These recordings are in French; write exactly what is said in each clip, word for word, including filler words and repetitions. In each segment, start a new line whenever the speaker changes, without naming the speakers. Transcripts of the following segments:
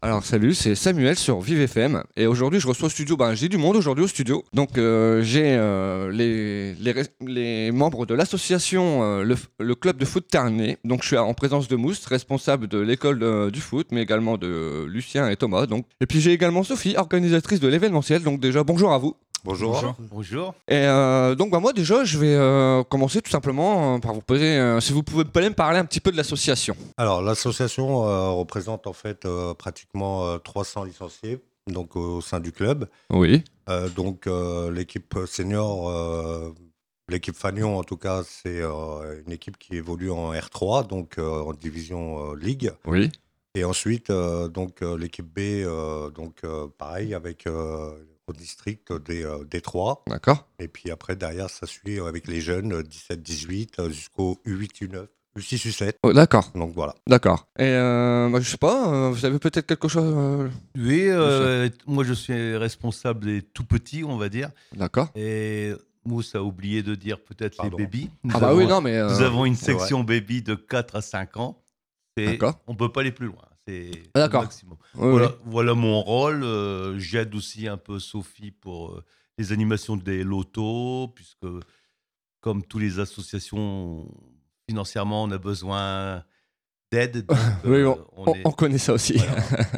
Alors salut, c'est Samuel sur Vive F M et aujourd'hui je reçois au studio, ben j'ai du monde aujourd'hui au studio, donc euh, j'ai euh, les, les, res- les membres de l'association euh, le, F- le club de foot Ternay, donc je suis en présence de Mousse, responsable de l'école euh, du foot, mais également de Lucien et Thomas, donc. Et puis j'ai également Sophie, organisatrice de l'événementiel, donc déjà bonjour à vous.
Bonjour.
Bonjour. Bonjour.
Et euh, donc bah moi déjà je vais euh, commencer tout simplement euh, par vous poser, euh, si vous pouvez me parler un petit peu de l'association.
Alors, l'association euh, représente en fait euh, pratiquement euh, trois cents licenciés donc, au sein du club.
Oui.
Euh, donc, euh, l'équipe senior, euh, l'équipe Fagnon en tout cas, c'est euh, une équipe qui évolue en R trois, donc euh, en division euh, Ligue.
Oui.
Et ensuite, euh, donc, euh, l'équipe B, euh, donc, euh, pareil, avec euh, au district des, euh, des trois.
D'accord.
Et puis après, derrière, ça suit avec les jeunes, euh, dix-sept dix-huit, euh, jusqu'au U huit U neuf, U six U sept.
Oh, d'accord.
Donc voilà.
D'accord. Et euh, bah, je sais pas, euh, vous avez peut-être quelque chose. euh,
Oui, euh, moi je suis responsable des tout petits, on va dire.
D'accord.
Et Mousse a oublié de dire peut-être les
Pardon.
babies. Nous
Ah bah
avons,
oui, non, mais. euh,
nous avons une
c'est vrai.
section baby de quatre à cinq ans. Et
D'accord.
on ne peut pas aller plus loin. C'est
Ah,
le
d'accord.
maximum.
Oui,
Voilà,
oui.
voilà mon rôle. Euh, J'aide aussi un peu Sophie pour euh, les animations des lotos, puisque comme toutes les associations, financièrement, on a besoin d'aide. Donc,
Oui,
euh,
on,
on
on-
est.
on connaît ça aussi.
Voilà.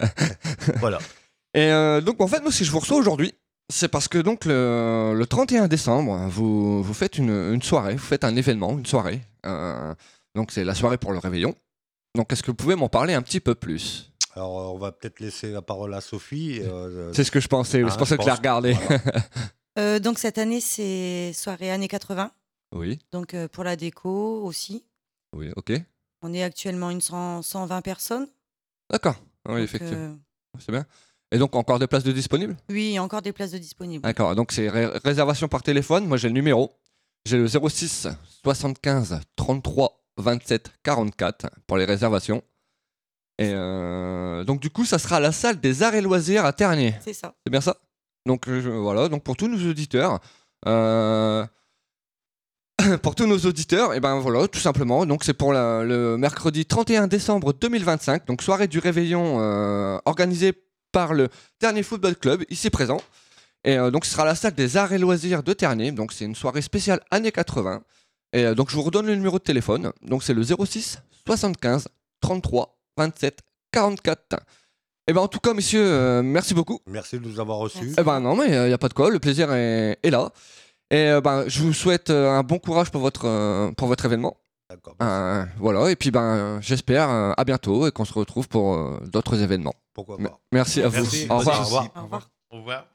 Voilà.
Et euh, donc, en fait, moi, si je vous reçois aujourd'hui, c'est parce que donc le, le trente et un décembre, vous, vous faites une, une soirée, vous faites un événement, une soirée. Euh, donc, c'est la soirée pour le réveillon. Donc, est-ce que vous pouvez m'en parler un petit peu plus?
Alors, euh, on va peut-être laisser la parole à Sophie. euh,
C'est ce que je pensais,
hein,
c'est pour ça
je
que je l'ai
pense.
regardé.
Voilà.
Euh, donc cette année, c'est soirée années quatre-vingts.
Oui,
Donc euh, pour la déco aussi.
oui, ok.
On est actuellement une cent, cent vingt personnes.
D'accord. Oui,
Donc,
effectivement.
euh,
C'est bien. Et donc, encore des places de disponibles?
oui, il y a encore des places de disponibles.
D'accord, donc c'est ré- réservation par téléphone. Moi j'ai le numéro. J'ai le zéro six soixante-quinze trente-trois vingt-sept quarante-quatre pour les réservations. Et euh, donc du coup, ça sera à la salle des arts et loisirs à Ternier.
C'est ça.
C'est bien ça? Donc euh, je- voilà, donc pour tous nos auditeurs, euh, pour tous nos auditeurs, et ben voilà, tout simplement. Donc c'est pour la- le mercredi trente et un décembre deux mille vingt-cinq, donc soirée du réveillon euh, organisée par le Ternier Football Club, ici présent. Et euh, donc ce sera à la salle des arts et loisirs de Ternier. Donc c'est une soirée spéciale années quatre-vingts. Et euh, donc je vous redonne le numéro de téléphone. Donc c'est le zéro six soixante-quinze trente-trois vingt-sept quarante-quatre. Et ben en tout cas, messieurs, euh, merci beaucoup.
Merci de nous avoir reçus.
Merci.
Eh ben non, mais il n'y a pas de quoi, le plaisir est, est là. Et euh, ben, je vous souhaite euh, un bon courage pour votre, euh, pour votre événement.
D'accord. merci.
Euh, voilà, et puis ben, j'espère euh, à bientôt et qu'on se retrouve pour euh, d'autres événements.
Pourquoi
Me-
pas.
Merci à vous.
Merci.
Au revoir.
Au revoir.
Au revoir.
Au revoir.